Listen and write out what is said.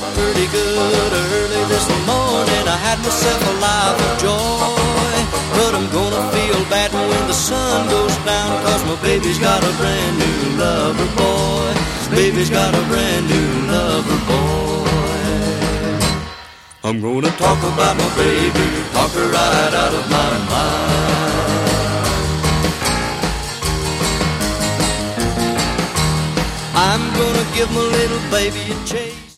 pretty good early this morning. I had myself a life of joy, but I'm gonna feel bad when the sun goes down, 'cause my baby's got a brand new lover boy. Baby's got a brand new lover boy. I'm gonna talk about my baby, talk her right out of my mind. I'm gonna give my little baby a chase.